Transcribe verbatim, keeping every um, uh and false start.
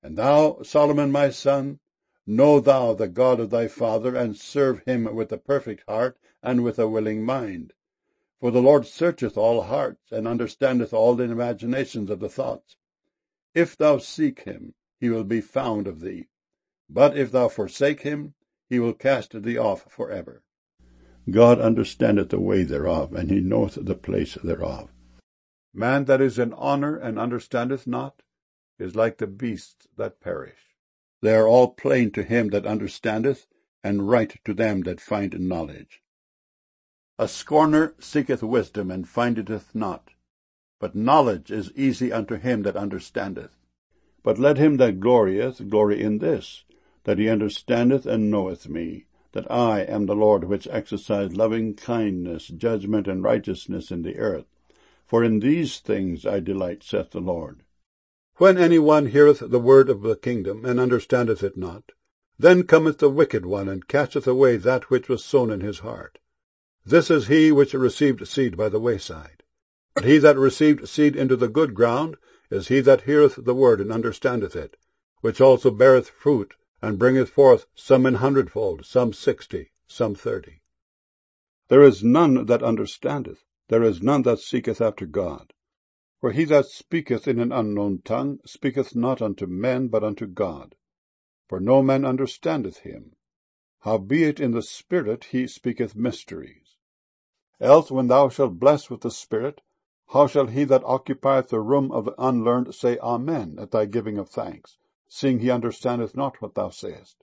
And thou, Solomon my son, know thou the God of thy father, and serve him with a perfect heart and with a willing mind. For the Lord searcheth all hearts, and understandeth all the imaginations of the thoughts. If thou seek him, he will be found of thee. But if thou forsake him, he will cast thee off for ever. God understandeth the way thereof, and he knoweth the place thereof. Man that is in honour and understandeth not is like the beasts that perish. They are all plain to him that understandeth, and right to them that find knowledge. A scorner seeketh wisdom, and findeth it not. But knowledge is easy unto him that understandeth. But let him that glorieth glory in this, that he understandeth and knoweth me, that I am the Lord which exercise loving kindness, judgment, and righteousness in the earth. For in these things I delight, saith the Lord. When any one heareth the word of the kingdom, and understandeth it not, then cometh the wicked one, and casteth away that which was sown in his heart. This is he which received seed by the wayside. But he that received seed into the good ground is he that heareth the word, and understandeth it, which also beareth fruit, and bringeth forth some an hundredfold, some sixty, some thirty. There is none that understandeth, there is none that seeketh after God. For he that speaketh in an unknown tongue speaketh not unto men, but unto God. For no man understandeth him. Howbeit in the Spirit he speaketh mysteries. Else when thou shalt bless with the Spirit, how shall he that occupieth the room of the unlearned say Amen at thy giving of thanks, seeing he understandeth not what thou sayest?